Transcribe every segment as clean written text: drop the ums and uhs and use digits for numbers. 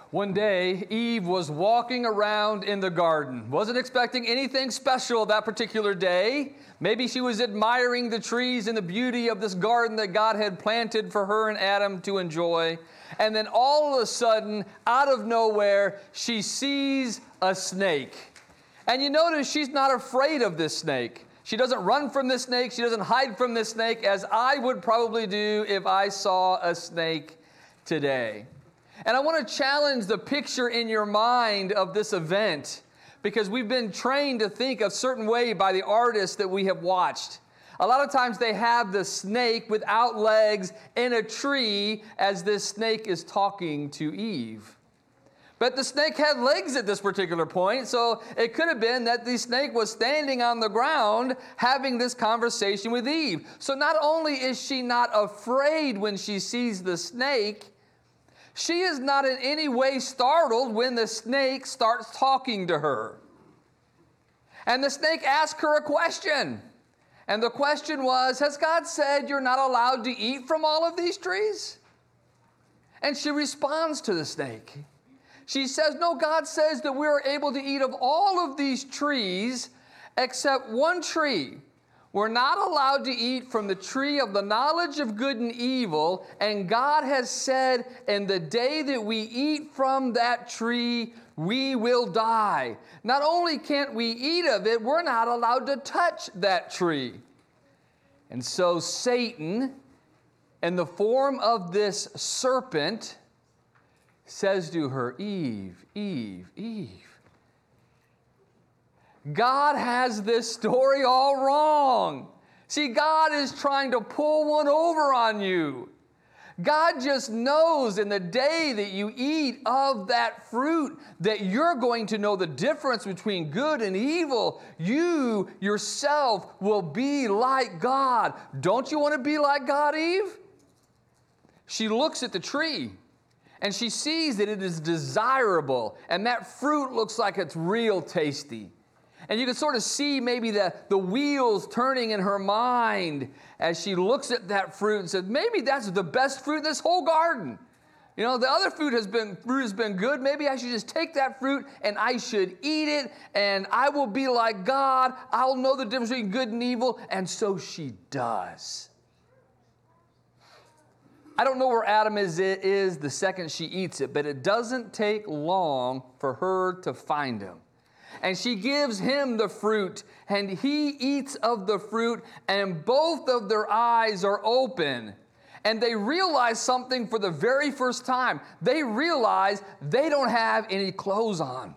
One day, Eve was walking around in the garden. Wasn't expecting anything special that particular day. Maybe she was admiring the trees and the beauty of this garden that God had planted for her and Adam to enjoy. And then all of a sudden, out of nowhere, she sees a snake. And you notice she's not afraid of this snake. She doesn't run from this snake. She doesn't hide from this snake, as I would probably do if I saw a snake today. And I want to challenge the picture in your mind of this event, because we've been trained to think a certain way by the artists that we have watched. A lot of times they have the snake without legs in a tree as this snake is talking to Eve. But the snake had legs at this particular point, so it could have been that the snake was standing on the ground having this conversation with Eve. So not only is she not afraid when she sees the snake, she is not in any way startled when the snake starts talking to her. And the snake asks her a question. And the question was, has God said you're not allowed to eat from all of these trees? And she responds to the snake. She says, no, God says that we are able to eat of all of these trees except one tree. We're not allowed to eat from the tree of the knowledge of good and evil, and God has said, in the day that we eat from that tree, we will die. Not only can't we eat of it, we're not allowed to touch that tree. And so Satan, in the form of this serpent, says to her, Eve, Eve, Eve. God has this story all wrong. See, God is trying to pull one over on you. God just knows in the day that you eat of that fruit that you're going to know the difference between good and evil. You yourself will be like God. Don't you want to be like God, Eve? She looks at the tree and she sees that it is desirable, and that fruit looks like it's real tasty. And you can sort of see maybe the wheels turning in her mind as she looks at that fruit and says, maybe that's the best fruit in this whole garden. You know, the other fruit has been good. Maybe I should just take that fruit and I should eat it, and I will be like God. I'll know the difference between good and evil. And so she does. I don't know where Adam is the second she eats it, but it doesn't take long for her to find him. And she gives him the fruit, and he eats of the fruit, and both of their eyes are open. And they realize something for the very first time. They realize they don't have any clothes on.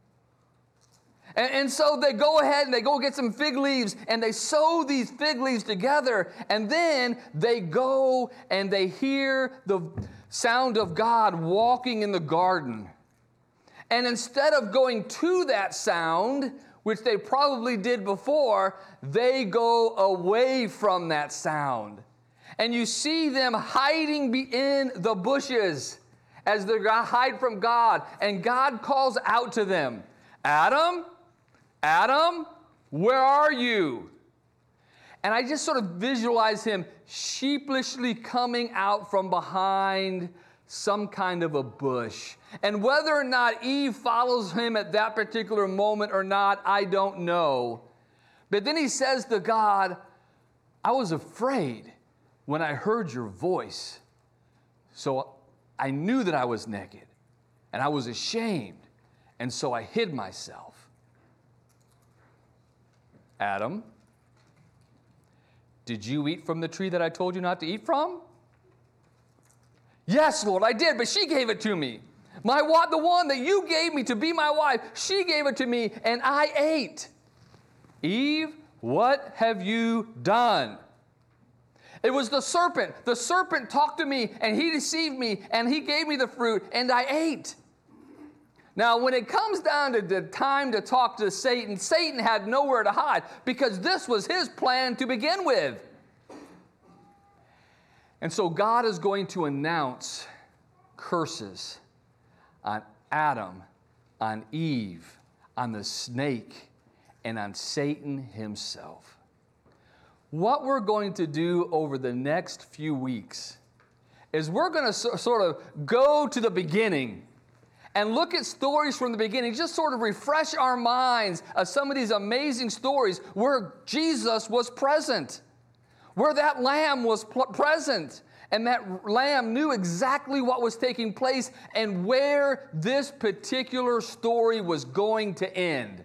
And so they go ahead and they go get some fig leaves, and they sew these fig leaves together, and then they go and they hear the sound of God walking in the garden. And instead of going to that sound, which they probably did before, they go away from that sound. And you see them hiding in the bushes as they hide from God. And God calls out to them, Adam, Adam, where are you? And I just sort of visualize him sheepishly coming out from behind some kind of a bush. And whether or not Eve follows him at that particular moment or not, I don't know. But then he says to God, I was afraid when I heard your voice. So I knew that I was naked, and I was ashamed, and so I hid myself. Adam, did you eat from the tree that I told you not to eat from? Yes, Lord, I did, but she gave it to me. The one that you gave me to be my wife, she gave it to me, and I ate. Eve, what have you done? It was the serpent. The serpent talked to me, and he deceived me, and he gave me the fruit, and I ate. Now, when it comes down to the time to talk to Satan, Satan had nowhere to hide, because this was his plan to begin with. And so God is going to announce curses on Adam, on Eve, on the snake, and on Satan himself. What we're going to do over the next few weeks is we're going to sort of go to the beginning, and look at stories from the beginning, just sort of refresh our minds of some of these amazing stories where Jesus was present, where that lamb was present, and that lamb knew exactly what was taking place and where this particular story was going to end.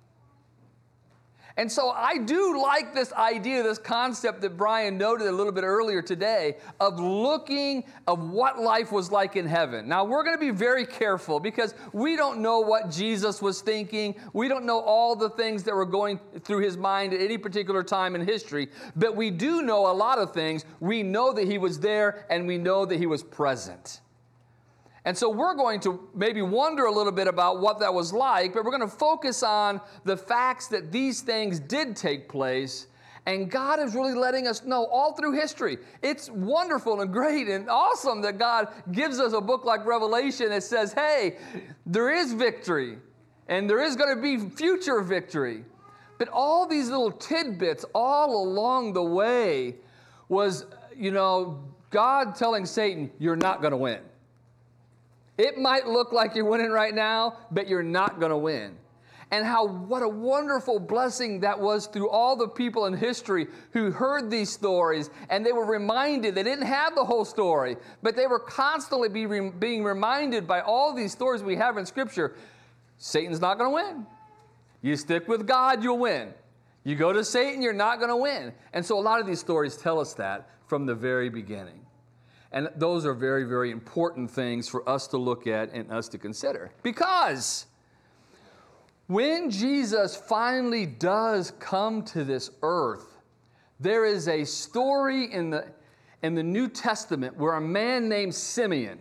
And so I do like this idea, this concept that Brian noted a little bit earlier today of looking of what life was like in heaven. Now, we're going to be very careful because we don't know what Jesus was thinking. We don't know all the things that were going through his mind at any particular time in history. But we do know a lot of things. We know that he was there and we know that he was present. And so we're going to maybe wonder a little bit about what that was like, but we're going to focus on the facts that these things did take place, and God is really letting us know all through history. It's wonderful and great and awesome that God gives us a book like Revelation that says, hey, there is victory, and there is going to be future victory. But all these little tidbits all along the way was, God telling Satan, you're not going to win. It might look like you're winning right now, but you're not going to win. And what a wonderful blessing that was through all the people in history who heard these stories, and they were reminded. They didn't have the whole story, but they were constantly being reminded by all these stories we have in Scripture. Satan's not going to win. You stick with God, you'll win. You go to Satan, you're not going to win. And so a lot of these stories tell us that from the very beginning. And those are very, very important things for us to look at and us to consider. Because when Jesus finally does come to this earth, there is a story in the New Testament where a man named Simeon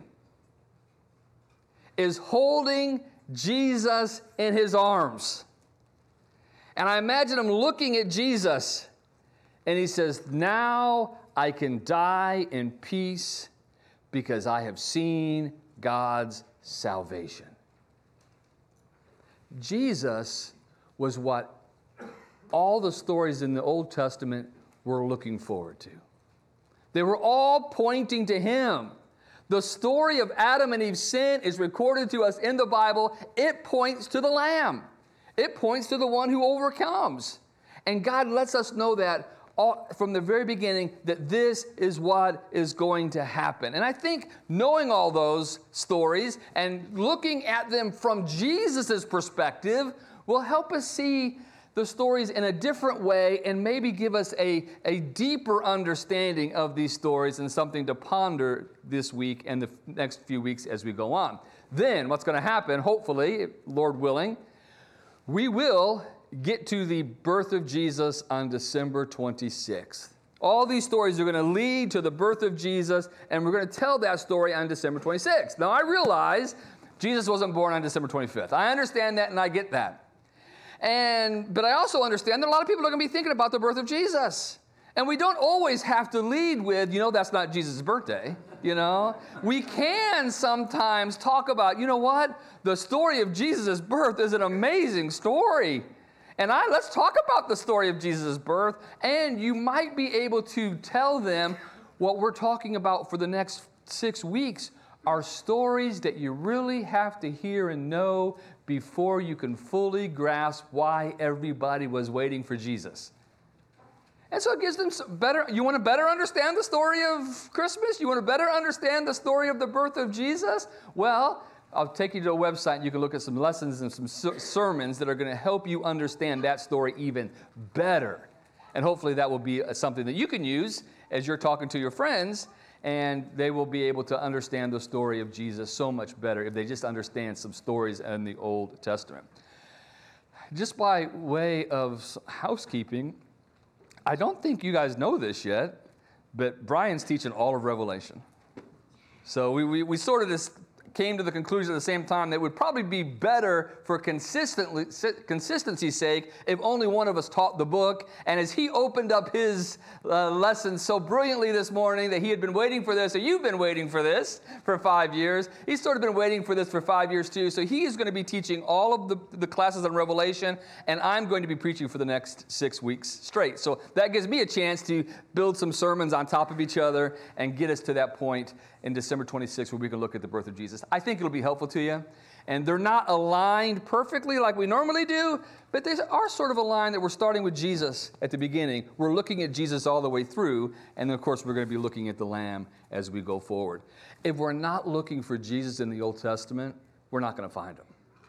is holding Jesus in his arms. And I imagine him looking at Jesus, and he says, now I can die in peace because I have seen God's salvation. Jesus was what all the stories in the Old Testament were looking forward to. They were all pointing to him. The story of Adam and Eve's sin is recorded to us in the Bible. It points to the Lamb. It points to the one who overcomes. And God lets us know that from the very beginning, that this is what is going to happen. And I think knowing all those stories and looking at them from Jesus' perspective will help us see the stories in a different way and maybe give us a deeper understanding of these stories and something to ponder this week and the next few weeks as we go on. Then what's going to happen, hopefully, Lord willing, we will get to the birth of Jesus on December 26th. All these stories are going to lead to the birth of Jesus, and we're going to tell that story on December 26th. Now, I realize Jesus wasn't born on December 25th. I understand that, and I get that. But I also understand that a lot of people are going to be thinking about the birth of Jesus. And we don't always have to lead with, that's not Jesus' birthday, We can sometimes talk about, what? The story of Jesus' birth is an amazing story. And let's talk about the story of Jesus' birth, and you might be able to tell them what we're talking about for the next 6 weeks are stories that you really have to hear and know before you can fully grasp why everybody was waiting for Jesus. And so it gives them you want to better understand the story of Christmas? You want to better understand the story of the birth of Jesus? Well, I'll take you to a website and you can look at some lessons and some sermons that are going to help you understand that story even better. And hopefully that will be something that you can use as you're talking to your friends, and they will be able to understand the story of Jesus so much better if they just understand some stories in the Old Testament. Just by way of housekeeping, I don't think you guys know this yet, but Brian's teaching all of Revelation. So we sort of just came to the conclusion at the same time that it would probably be better for consistency's sake if only one of us taught the book. And as he opened up his lesson so brilliantly this morning that he had been waiting for this, or you've been waiting for this for 5 years, he's sort of been waiting for this for 5 years too. So he is going to be teaching all of the classes on Revelation, and I'm going to be preaching for the next 6 weeks straight. So that gives me a chance to build some sermons on top of each other and get us to that point in December 26th where we can look at the birth of Jesus. I think it'll be helpful to you. And they're not aligned perfectly like we normally do, but they are sort of aligned that we're starting with Jesus at the beginning. We're looking at Jesus all the way through, and then, of course, we're going to be looking at the Lamb as we go forward. If we're not looking for Jesus in the Old Testament, we're not going to find him.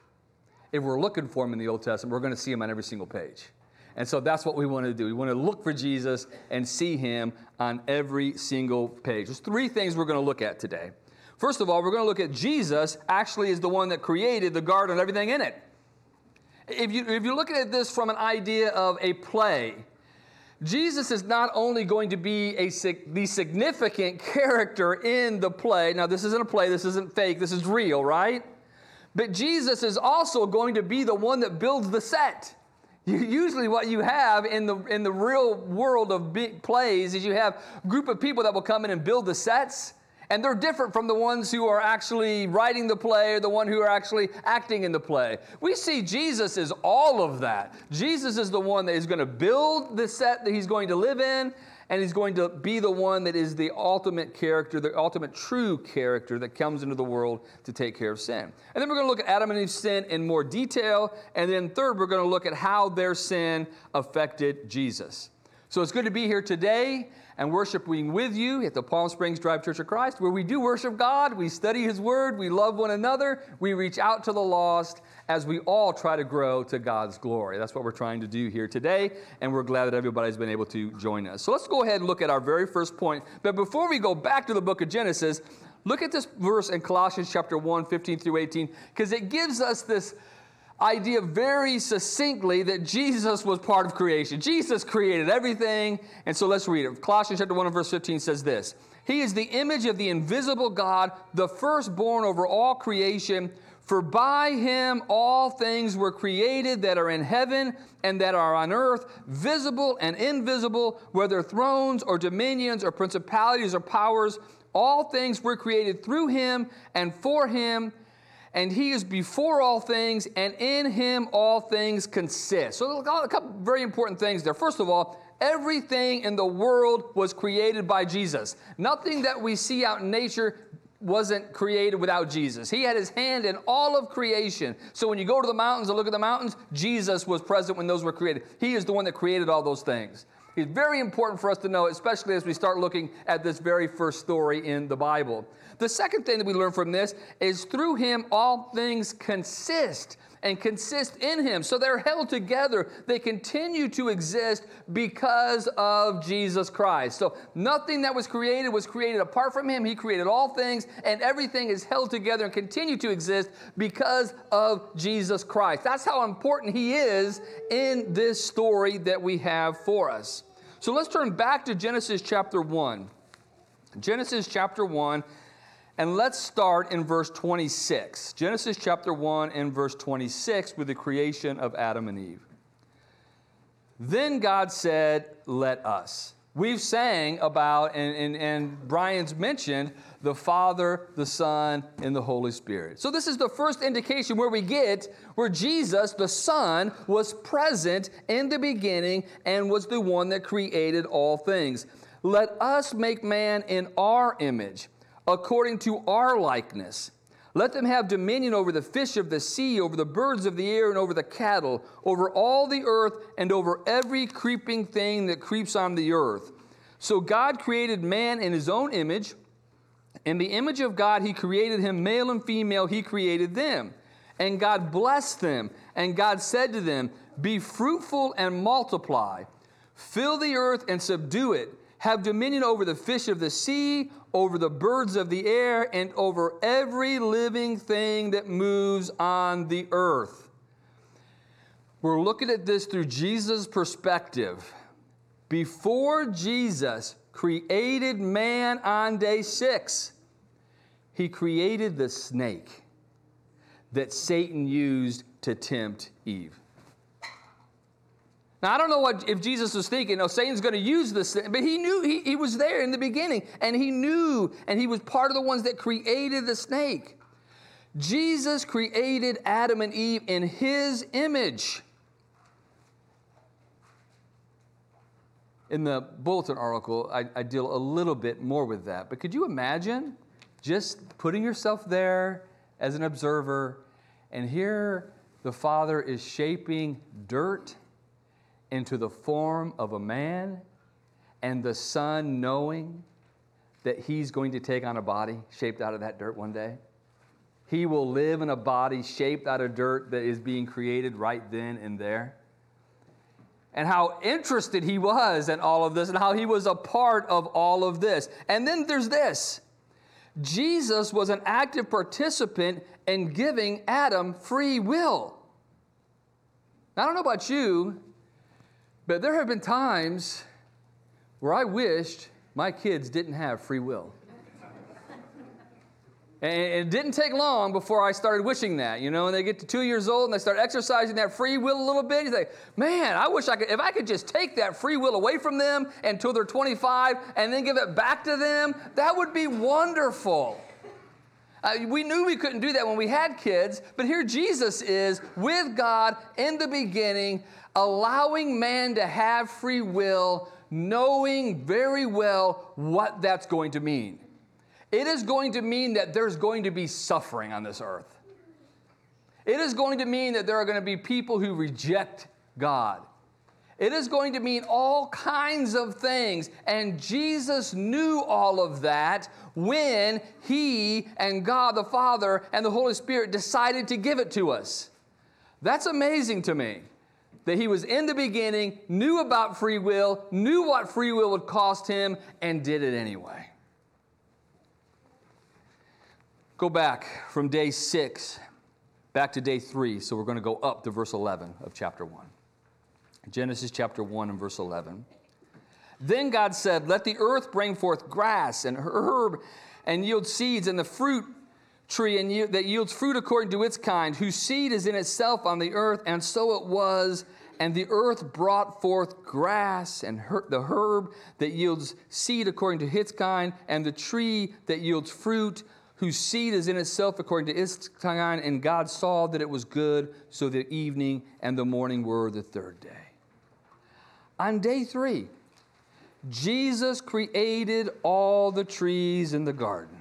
If we're looking for him in the Old Testament, we're going to see him on every single page. And so that's what we want to do. We want to look for Jesus and see him on every single page. There's three things we're going to look at today. First of all, we're going to look at Jesus actually is the one that created the garden and everything in it. If you're looking at this from an idea of a play, Jesus is not only going to be the significant character in the play. Now, this isn't a play. This isn't fake. This is real, right? But Jesus is also going to be the one that builds the set. Usually what you have in the real world of big plays is you have a group of people that will come in and build the sets. And they're different from the ones who are actually writing the play or the one who are actually acting in the play. We see Jesus as all of that. Jesus is the one that is going to build the set that he's going to live in, and he's going to be the one that is the ultimate character, the ultimate true character that comes into the world to take care of sin. And then we're going to look at Adam and Eve's sin in more detail. And then third, we're going to look at how their sin affected Jesus. So it's good to be here today and worshiping with you at the Palm Springs Drive Church of Christ, where we do worship God, we study his word, we love one another, we reach out to the lost as we all try to grow to God's glory. That's what we're trying to do here today, and we're glad that everybody's been able to join us. So let's go ahead and look at our very first point. But before we go back to the book of Genesis, look at this verse in Colossians chapter 1, 15 through 18, because it gives us this idea very succinctly that Jesus was part of creation. Jesus created everything, and so let's read it. Colossians chapter 1 and verse 15 says this: He is the image of the invisible God, the firstborn over all creation. For by him all things were created that are in heaven and that are on earth, visible and invisible, whether thrones or dominions or principalities or powers. All things were created through him and for him. And he is before all things, and in him all things consist. So a couple very important things there. First of all, everything in the world was created by Jesus. Nothing that we see out in nature wasn't created without Jesus. He had his hand in all of creation. So when you go to the mountains and look at the mountains, Jesus was present when those were created. He is the one that created all those things. It's very important for us to know, especially as we start looking at this very first story in the Bible. The second thing that we learn from this is through him all things consist and consist in him. So they're held together. They continue to exist because of Jesus Christ. So nothing that was created apart from him. He created all things, and everything is held together and continue to exist because of Jesus Christ. That's how important he is in this story that we have for us. So let's turn back to Genesis chapter 1. Genesis chapter 1. And let's start in verse 26. Genesis chapter 1 and verse 26 with the creation of Adam and Eve. Then God said, let us. We've sang about, and Brian's mentioned, the Father, the Son, and the Holy Spirit. So this is the first indication where Jesus, the Son, was present in the beginning and was the one that created all things. Let us make man in our image, according to our likeness. Let them have dominion over the fish of the sea, over the birds of the air, and over the cattle, over all the earth, and over every creeping thing that creeps on the earth. So God created man in his own image. In the image of God he created him, male and female he created them. And God blessed them, and God said to them, be fruitful and multiply. Fill the earth and subdue it. Have dominion over the fish of the sea, over the birds of the air, and over every living thing that moves on the earth. We're looking at this through Jesus' perspective. Before Jesus created man on day 6, he created the snake that Satan used to tempt Eve. Now, I don't know if Jesus was thinking, Satan's going to use this, but he knew he was there in the beginning, and he knew, and he was part of the ones that created the snake. Jesus created Adam and Eve in his image. In the bulletin article, I deal a little bit more with that, but could you imagine just putting yourself there as an observer, and here the Father is shaping dirt into the form of a man, and the Son knowing that He's going to take on a body shaped out of that dirt one day. He will live in a body shaped out of dirt that is being created right then and there. And how interested He was in all of this, and how He was a part of all of this. And then there's this. Jesus was an active participant in giving Adam free will. Now, I don't know about you, but there have been times where I wished my kids didn't have free will. And it didn't take long before I started wishing that, and they get to 2 years old and they start exercising that free will a little bit. You think, man, I wish if I could just take that free will away from them until they're 25 and then give it back to them, that would be wonderful. We knew we couldn't do that when we had kids, but here Jesus is with God in the beginning, allowing man to have free will, knowing very well what that's going to mean. It is going to mean that there's going to be suffering on this earth. It is going to mean that there are going to be people who reject God. It is going to mean all kinds of things. And Jesus knew all of that when He and God the Father and the Holy Spirit decided to give it to us. That's amazing to me. That He was in the beginning, knew about free will, knew what free will would cost Him, and did it anyway. Go back from day 6 back to day 3. So we're going to go up to verse 11 of chapter 1. Genesis chapter 1 and verse 11. Then God said, let the earth bring forth grass and herb and yield seeds, and the fruit tree that yields fruit according to its kind, whose seed is in itself on the earth. And so it was. And the earth brought forth grass and the herb that yields seed according to its kind, and the tree that yields fruit, whose seed is in itself according to its kind. And God saw that it was good, so the evening and the morning were the third day. On day 3, Jesus created all the trees in the garden.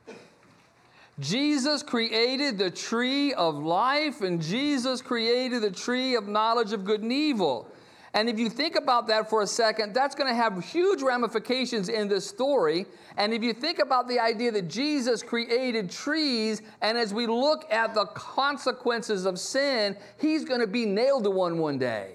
Jesus created the tree of life, and Jesus created the tree of knowledge of good and evil. And if you think about that for a second, that's going to have huge ramifications in this story. And if you think about the idea that Jesus created trees, and as we look at the consequences of sin, He's going to be nailed to one day.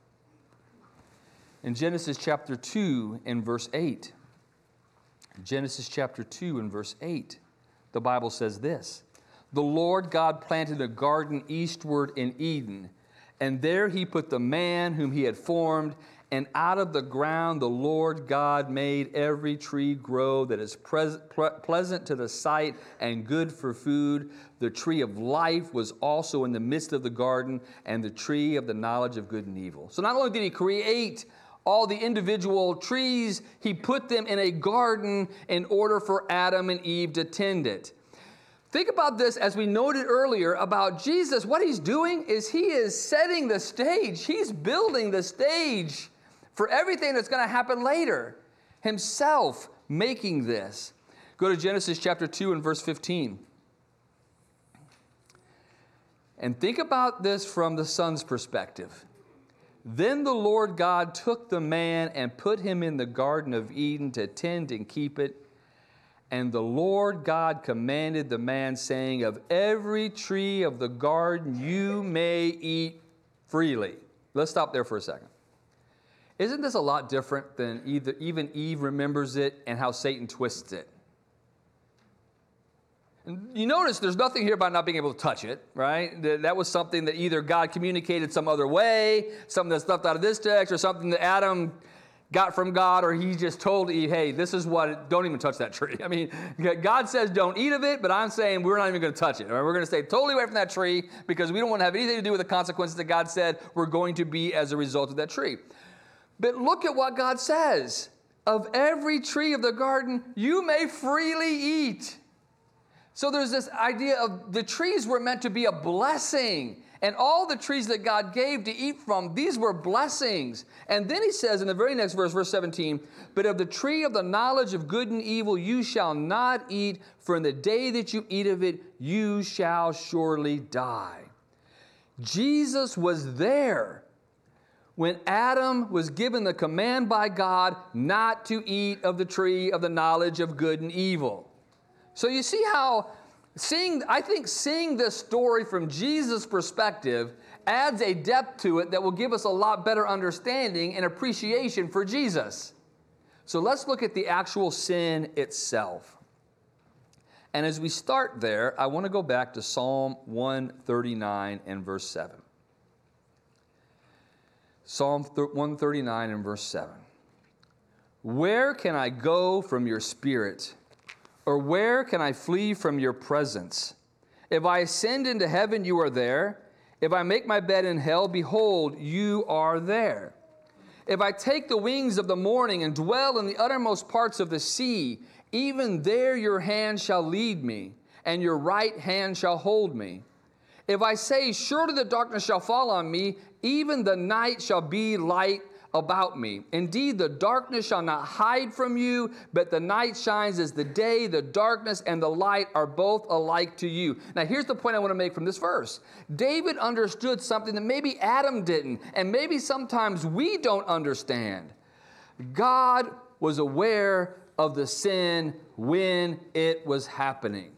In Genesis chapter 2 and verse 8, Genesis chapter 2 and verse 8, the Bible says this, the Lord God planted a garden eastward in Eden, and there He put the man whom He had formed, and out of the ground the Lord God made every tree grow that is pleasant to the sight and good for food. The tree of life was also in the midst of the garden, and the tree of the knowledge of good and evil. So not only did He create all the individual trees, He put them in a garden in order for Adam and Eve to tend it. Think about this, as we noted earlier about Jesus. What He's doing is He is setting the stage. He's building the stage for everything that's going to happen later. Himself making this. Go to Genesis chapter 2 and verse 15. And think about this from the Son's perspective. Then the Lord God took the man and put him in the Garden of Eden to tend and keep it. And the Lord God commanded the man, saying, of every tree of the garden you may eat freely. Let's stop there for a second. Isn't this a lot different than even Eve remembers it and how Satan twists it? You notice there's nothing here about not being able to touch it, right? That was something that either God communicated some other way, something that's left out of this text, or something that Adam got from God, or He just told Eve, hey, this is what, don't even touch that tree. I mean, God says don't eat of it, but I'm saying we're not even going to touch it. Right? We're going to stay totally away from that tree because we don't want to have anything to do with the consequences that God said we're going to be as a result of that tree. But look at what God says. Of every tree of the garden you may freely eat. So there's this idea of the trees were meant to be a blessing And all the trees that God gave to eat from, these were blessings. And then he says in the very next verse, verse 17, but of the tree of the knowledge of good and evil you shall not eat, for in the day that you eat of it, you shall surely die. Jesus was there when Adam was given the command by God not to eat of the tree of the knowledge of good and evil. So you see how I think seeing this story from Jesus' perspective adds a depth to it that will give us a lot better understanding and appreciation for Jesus. So let's look at the actual sin itself. And as we start there, I want to go back to Psalm 139 and verse 7. Psalm 139 and verse 7. Where can I go from your spirit? Or where can I flee from your presence? If I ascend into heaven, you are there. If I make my bed in hell, behold, you are there. If I take the wings of the morning and dwell in the uttermost parts of the sea, even there your hand shall lead me, and your right hand shall hold me. If I say, surely the darkness shall fall on me, even the night shall be light about me. Indeed, the darkness shall not hide from you, but the night shines as the day. The darkness and the light are both alike to you. Now, here's the point I want to make from this verse. David understood something that maybe Adam didn't, and maybe sometimes we don't understand. God was aware of the sin when it was happening.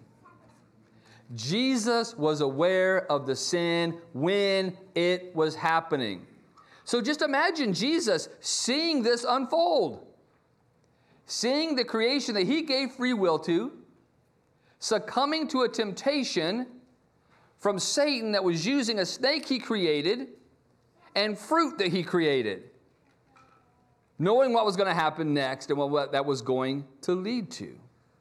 Jesus was aware of the sin when it was happening. So just imagine Jesus seeing this unfold, seeing the creation that he gave free will to, succumbing to a temptation from Satan that was using a snake he created and fruit that he created, knowing what was going to happen next and what that was going to lead to.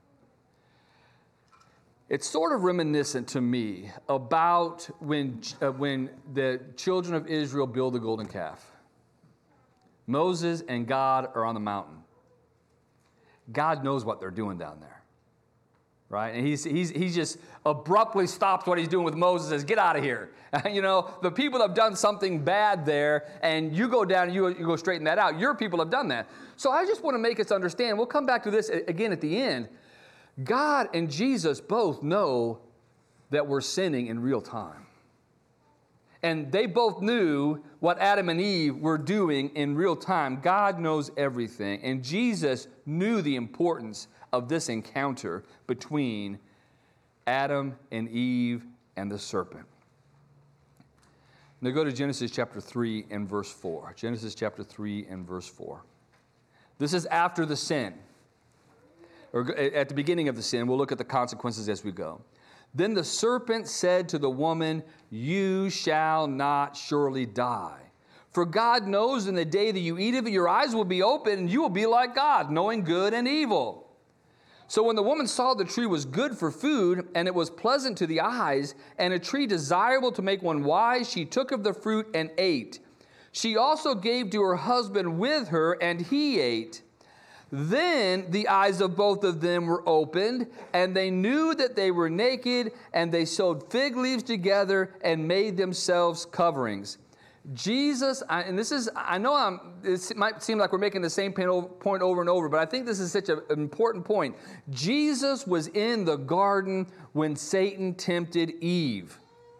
It's sort of reminiscent to me about when the children of Israel build the golden calf. Moses and God are on the mountain. God knows what they're doing down there, right? And he's just abruptly stops what he's doing with Moses and says, get out of here. You know, the people have done something bad there, and you go down and you go straighten that out. Your people have done that. So I just want to make us understand, we'll come back to this again at the end. God and Jesus both know that we're sinning in real time. And they both knew what Adam and Eve were doing in real time. God knows everything. And Jesus knew the importance of this encounter between Adam and Eve and the serpent. Now go to Genesis chapter 3 and verse 4. Genesis chapter 3 and verse 4. This is after the sin. Or at the beginning of the sin. We'll look at the consequences as we go. Then the serpent said to the woman, you shall not surely die. For God knows in the day that you eat of it, your eyes will be open, and you will be like God, knowing good and evil. So when the woman saw the tree was good for food, and it was pleasant to the eyes, and a tree desirable to make one wise, she took of the fruit and ate. She also gave to her husband with her, and he ate. Then the eyes of both of them were opened, and they knew that they were naked, and they sewed fig leaves together and made themselves coverings. Jesus, and this is, I know it might seem like we're making the same point over and over, but I think this is such an important point. Jesus was in the garden when Satan tempted Eve.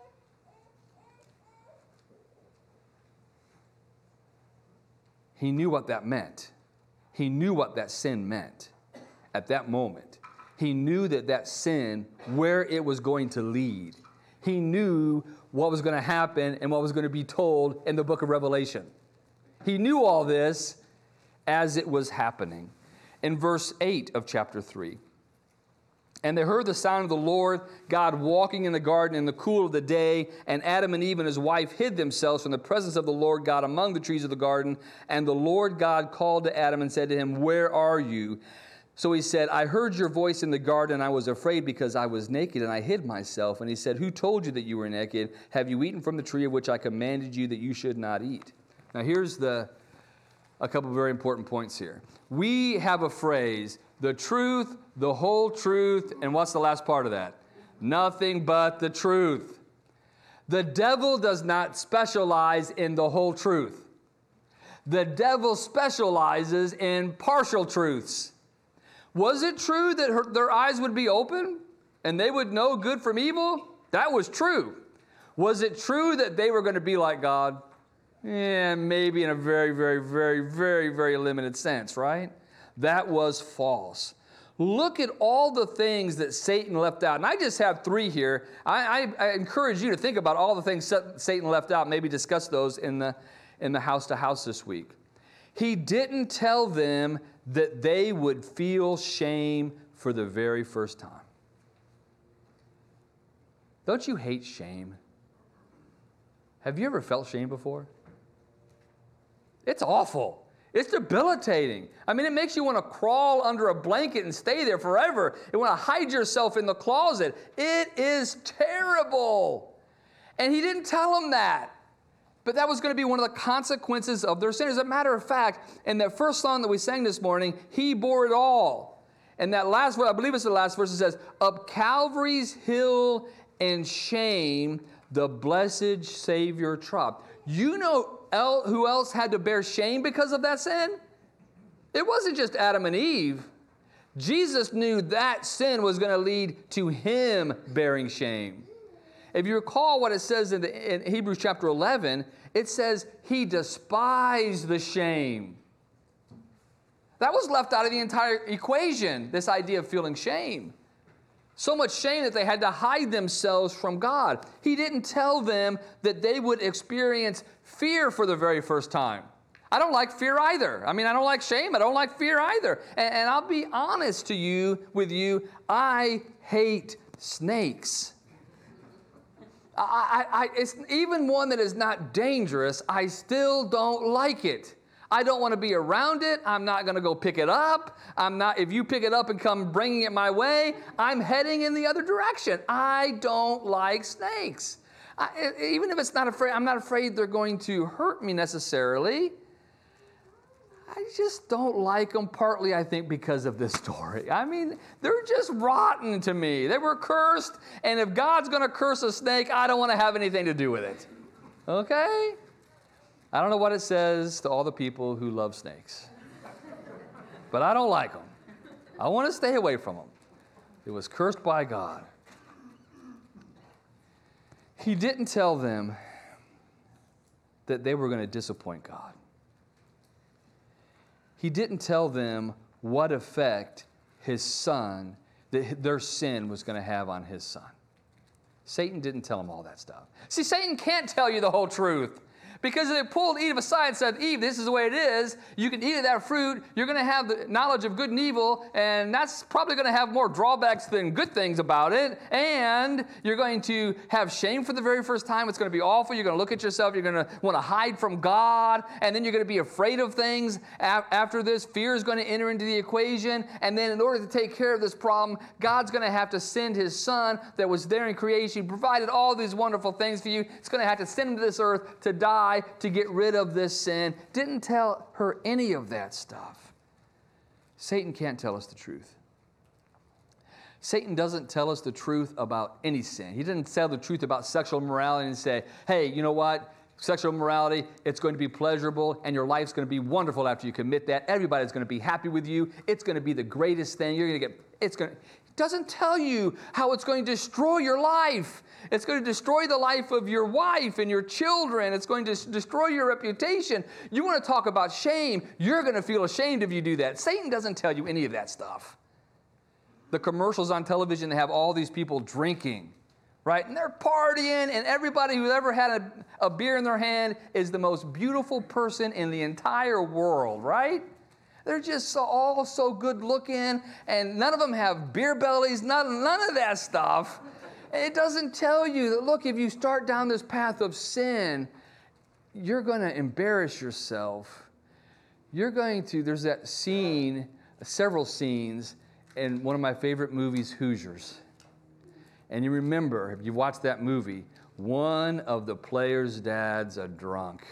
He knew what that meant. He knew what that sin meant at that moment. He knew that sin, where it was going to lead. He knew what was going to happen and what was going to be told in the book of Revelation. He knew all this as it was happening. In verse 8 of chapter 3, and they heard the sound of the Lord God walking in the garden in the cool of the day, and Adam and Eve and his wife hid themselves from the presence of the Lord God among the trees of the garden. And the Lord God called to Adam and said to him, where are you? So he said, I heard your voice in the garden, and I was afraid because I was naked, and I hid myself. And he said, who told you that you were naked? Have you eaten from the tree of which I commanded you that you should not eat? Now here's a couple of very important points here. We have a phrase, the truth, the whole truth, and what's the last part of that? Nothing but the truth. The devil does not specialize in the whole truth. The devil specializes in partial truths. Was it true that their eyes would be open and they would know good from evil? That was true. Was it true that they were going to be like God? Yeah, maybe in a very, very, very, very, very limited sense, right? That was false. Look at all the things that Satan left out. And I just have 3 here. I encourage you to think about all the things Satan left out, maybe discuss those in the house to house this week. He didn't tell them that they would feel shame for the very first time. Don't you hate shame? Have you ever felt shame before? It's awful. It's debilitating. I mean, it makes you want to crawl under a blanket and stay there forever. You want to hide yourself in the closet. It is terrible. And he didn't tell them that. But that was going to be one of the consequences of their sin. As a matter of fact, in that first song that we sang this morning, he bore it all. And that last verse, I believe it's the last verse, it says, up Calvary's hill in shame, the blessed Savior trod. You know who else had to bear shame because of that sin? It wasn't just Adam and Eve. Jesus knew that sin was going to lead to him bearing shame. If you recall what it says in Hebrews chapter 11, it says he despised the shame. That was left out of the entire equation, this idea of feeling shame. So much shame that they had to hide themselves from God. He didn't tell them that they would experience fear for the very first time. I don't like fear either. I mean, I don't like shame. I don't like fear either. And I'll be honest with you, I hate snakes. It's even one that is not dangerous, I still don't like it. I don't want to be around it. I'm not going to go pick it up. If you pick it up and come bringing it my way, I'm heading in the other direction. I don't like snakes. Even if I'm not afraid they're going to hurt me necessarily. I just don't like them, partly, I think, because of this story. I mean, they're just rotten to me. They were cursed, and if God's going to curse a snake, I don't want to have anything to do with it. Okay? I don't know what it says to all the people who love snakes. But I don't like them. I want to stay away from them. It was cursed by God. He didn't tell them that they were going to disappoint God. He didn't tell them what effect his son, that their sin was going to have on his son. Satan didn't tell them all that stuff. See, Satan can't tell you the whole truth. Because if they pulled Eve aside and said, Eve, this is the way it is. You can eat of that fruit. You're going to have the knowledge of good and evil. And that's probably going to have more drawbacks than good things about it. And you're going to have shame for the very first time. It's going to be awful. You're going to look at yourself. You're going to want to hide from God. And then you're going to be afraid of things. After this, fear is going to enter into the equation. And then in order to take care of this problem, God's going to have to send his son that was there in creation. He provided all these wonderful things for you. It's going to have to send him to this earth to die, to get rid of this sin. Didn't tell her any of that stuff. Satan can't tell us the truth. Satan doesn't tell us the truth about any sin. He didn't tell the truth about sexual immorality and say, hey, you know what? Sexual immorality, it's going to be pleasurable and your life's going to be wonderful after you commit that. Everybody's going to be happy with you. It's going to be the greatest thing. It doesn't tell you how it's going to destroy your life. It's going to destroy the life of your wife and your children. It's going to destroy your reputation. You want to talk about shame, you're going to feel ashamed if you do that. Satan doesn't tell you any of that stuff. The commercials on television, they have all these people drinking, right? And they're partying, and everybody who's ever had a beer in their hand is the most beautiful person in the entire world, right? They're just all so good looking, and none of them have beer bellies, none of that stuff. It doesn't tell you that, look, if you start down this path of sin, you're going to embarrass yourself. There's that scene, several scenes, in one of my favorite movies, Hoosiers. And you remember, if you watched that movie, one of the players' dad's a drunk.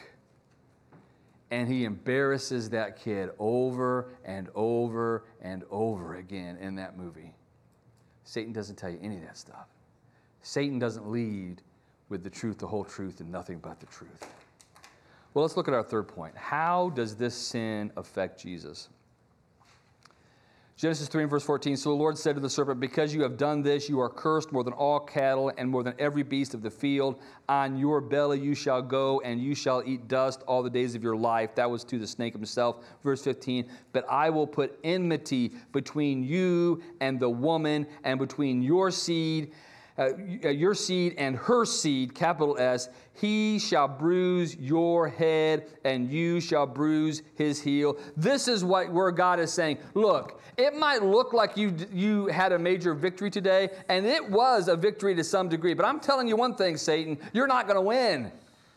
And he embarrasses that kid over and over and over again in that movie. Satan doesn't tell you any of that stuff. Satan doesn't lead with the truth, the whole truth, and nothing but the truth. Well, let's look at our third point. How does this sin affect Jesus? Genesis 3 and verse 14, so the Lord said to the serpent, because you have done this, you are cursed more than all cattle and more than every beast of the field. On your belly you shall go, and you shall eat dust all the days of your life. That was to the snake himself. Verse 15, but I will put enmity between you and the woman, and between your seed and her seed, capital S. He shall bruise your head, and you shall bruise his heel. This is where God is saying, look, it might look like you had a major victory today, and it was a victory to some degree, but I'm telling you one thing, Satan, you're not going to win.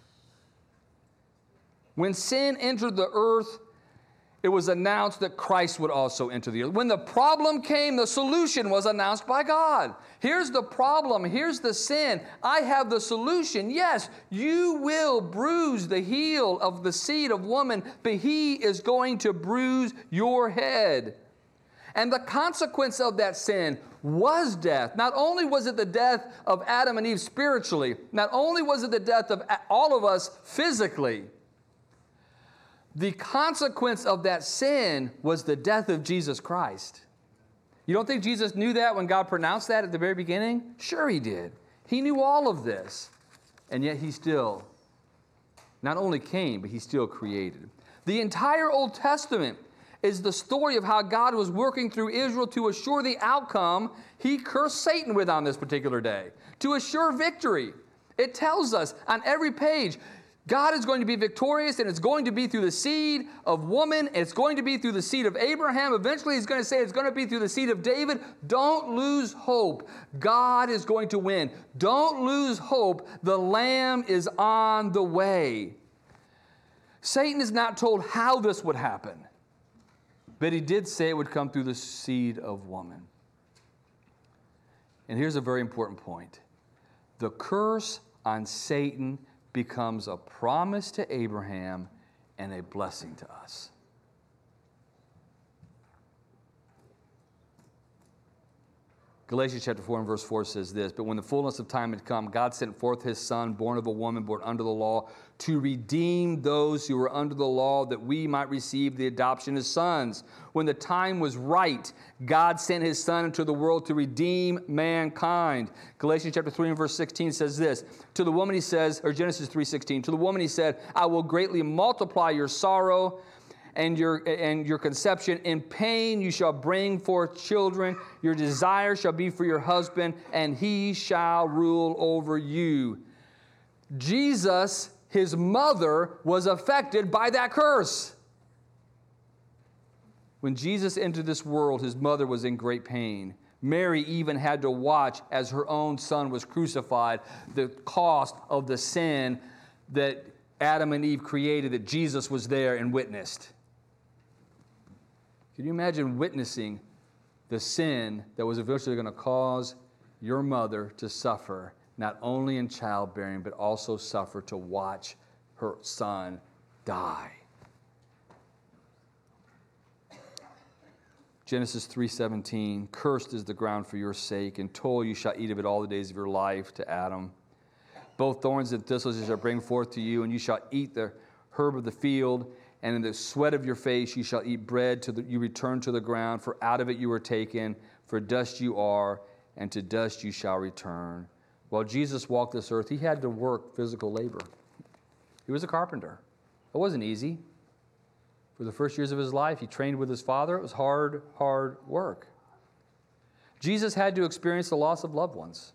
When sin entered the earth, it was announced that Christ would also enter the earth. When the problem came, the solution was announced by God. Here's the problem. Here's the sin. I have the solution. Yes, you will bruise the heel of the seed of woman, but he is going to bruise your head. And the consequence of that sin was death. Not only was it the death of Adam and Eve spiritually, not only was it the death of all of us physically, the consequence of that sin was the death of Jesus Christ. You don't think Jesus knew that when God pronounced that at the very beginning? Sure he did. He knew all of this. And yet he still not only came, but he still created. The entire Old Testament is the story of how God was working through Israel to assure the outcome he cursed Satan with on this particular day, to assure victory. It tells us on every page, God is going to be victorious, and it's going to be through the seed of woman. It's going to be through the seed of Abraham. Eventually, he's going to say it's going to be through the seed of David. Don't lose hope. God is going to win. Don't lose hope. The Lamb is on the way. Satan is not told how this would happen, but he did say it would come through the seed of woman. And here's a very important point. The curse on Satan becomes a promise to Abraham and a blessing to us. Galatians chapter 4 and verse 4 says this, but when the fullness of time had come, God sent forth his Son, born of a woman, born under the law, to redeem those who were under the law, that we might receive the adoption as sons. When the time was right, God sent his Son into the world to redeem mankind. Galatians chapter 3 and verse 16 says this, to the woman he says, or Genesis 3:16, to the woman he said, I will greatly multiply your sorrow and your conception. In pain you shall bring forth children. Your desire shall be for your husband, and he shall rule over you. Jesus, his mother, was affected by that curse. When Jesus entered this world, his mother was in great pain. Mary even had to watch as her own son was crucified, the cost of the sin that Adam and Eve created, that Jesus was there and witnessed. Can you imagine witnessing the sin that was eventually going to cause your mother to suffer, not only in childbearing, but also suffer to watch her son die? Genesis 3:17, cursed is the ground for your sake, and toil you shall eat of it all the days of your life, to Adam. Both thorns and thistles you shall bring forth to you, and you shall eat the herb of the field, and in the sweat of your face you shall eat bread till you return to the ground, for out of it you were taken, for dust you are, and to dust you shall return. While Jesus walked this earth, he had to work physical labor. He was a carpenter. It wasn't easy. For the first years of his life, he trained with his father. It was hard, hard work. Jesus had to experience the loss of loved ones.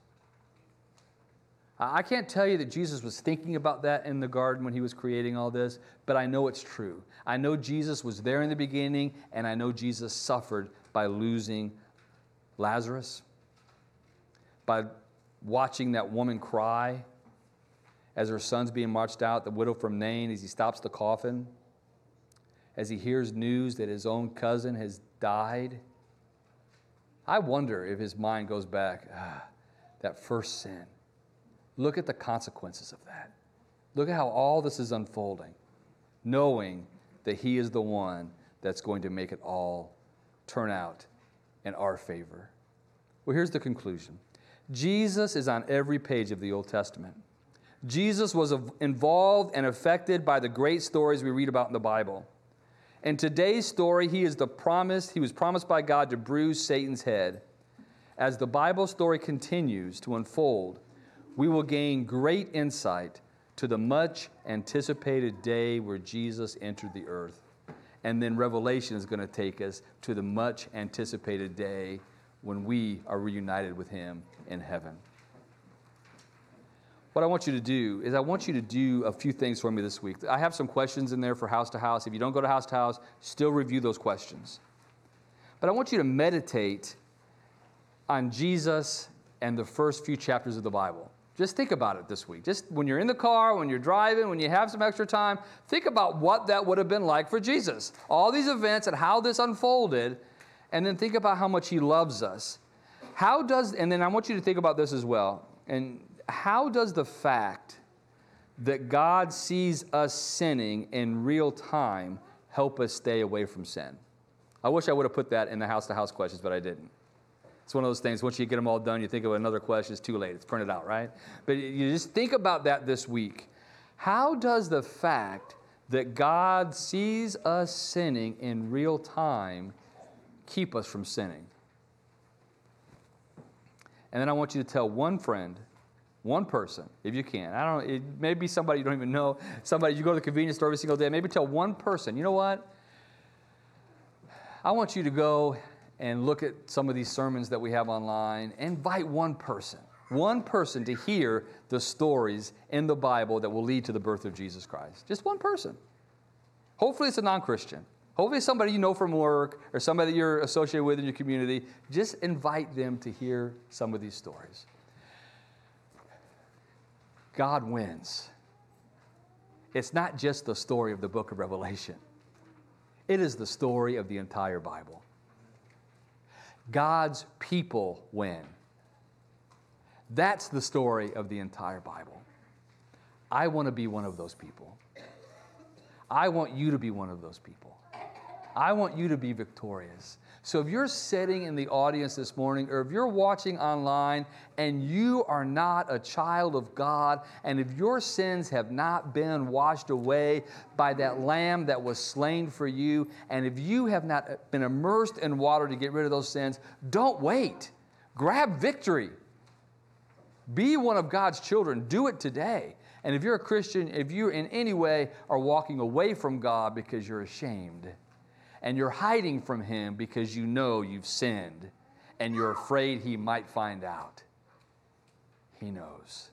I can't tell you that Jesus was thinking about that in the garden when he was creating all this, but I know it's true. I know Jesus was there in the beginning, and I know Jesus suffered by losing Lazarus, by watching that woman cry as her son's being marched out, the widow from Nain, as he stops the coffin, as he hears news that his own cousin has died. I wonder if his mind goes back, that first sin. Look at the consequences of that. Look at how all this is unfolding, knowing that he is the one that's going to make it all turn out in our favor. Well, here's the conclusion. Jesus is on every page of the Old Testament. Jesus was involved and affected by the great stories we read about in the Bible. In today's story, he was promised by God to bruise Satan's head. As the Bible story continues to unfold, we will gain great insight to the much anticipated day where Jesus entered the earth. And then Revelation is going to take us to the much anticipated day when we are reunited with him in heaven. What I want you to do is I want you to do a few things for me this week. I have some questions in there for House to House. If you don't go to House to House, still review those questions. But I want you to meditate on Jesus and the first few chapters of the Bible. Just think about it this week. Just when you're in the car, when you're driving, when you have some extra time, think about what that would have been like for Jesus. All these events and how this unfolded, and then think about how much he loves us. And then I want you to think about this as well. And how does the fact that God sees us sinning in real time help us stay away from sin? I wish I would have put that in the house-to-house questions, but I didn't. It's one of those things, once you get them all done, you think of another question, it's too late. It's printed out, right? But you just think about that this week. How does the fact that God sees us sinning in real time keep us from sinning? And then I want you to tell one friend, one person, if you can. It may be somebody you don't even know, somebody you go to the convenience store every single day. Maybe tell one person, you know what? I want you to go and look at some of these sermons that we have online. Invite one person to hear the stories in the Bible that will lead to the birth of Jesus Christ. Just one person. Hopefully it's a non-Christian. Hopefully it's somebody you know from work or somebody that you're associated with in your community. Just invite them to hear some of these stories. God wins. It's not just the story of the book of Revelation. It is the story of the entire Bible. God's people win. That's the story of the entire Bible. I want to be one of those people. I want you to be one of those people. I want you to be victorious. So if you're sitting in the audience this morning, or if you're watching online and you are not a child of God, and if your sins have not been washed away by that lamb that was slain for you, and if you have not been immersed in water to get rid of those sins, don't wait. Grab victory. Be one of God's children. Do it today. And if you're a Christian, if you in any way are walking away from God because you're ashamed, and you're hiding from him because you know you've sinned and you're afraid he might find out, he knows.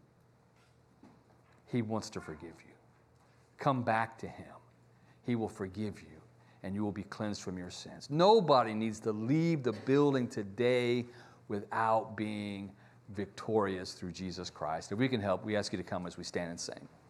He wants to forgive you. Come back to him. He will forgive you and you will be cleansed from your sins. Nobody needs to leave the building today without being victorious through Jesus Christ. If we can help, we ask you to come as we stand and sing.